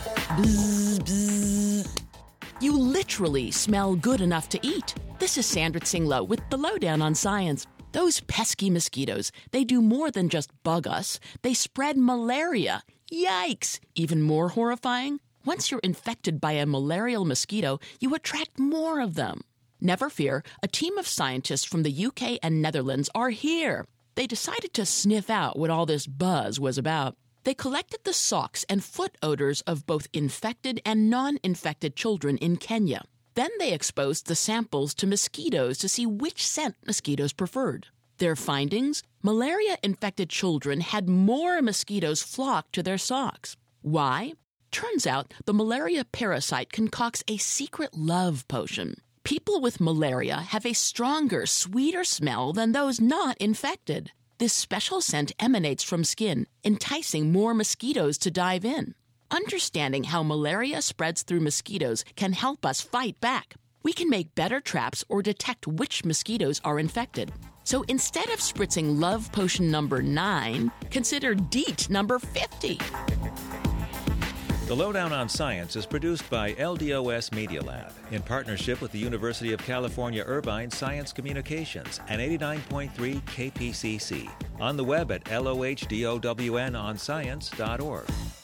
Bzz, bzz. You literally smell good enough to eat. This is Sandra Tsinglow with the Lowdown on Science. Those pesky mosquitoes, they do more than just bug us. They spread malaria. Yikes! Even more horrifying, once you're infected by a malarial mosquito, you attract more of them. Never fear, a team of scientists from the UK and Netherlands are here. They decided to sniff out what all this buzz was about. They collected the socks and foot odors of both infected and non-infected children in Kenya. Then they exposed the samples to mosquitoes to see which scent mosquitoes preferred. Their findings? Malaria-infected children had more mosquitoes flock to their socks. Why? Turns out the malaria parasite concocts a secret love potion. People with malaria have a stronger, sweeter smell than those not infected. This special scent emanates from skin, enticing more mosquitoes to dive in. Understanding how malaria spreads through mosquitoes can help us fight back. We can make better traps or detect which mosquitoes are infected. So instead of spritzing love potion number 9, consider DEET number 50. The Lowdown on Science is produced by LDOS Media Lab in partnership with the University of California Irvine Science Communications and 89.3 KPCC. On the web at LOHDOWNonscience.org.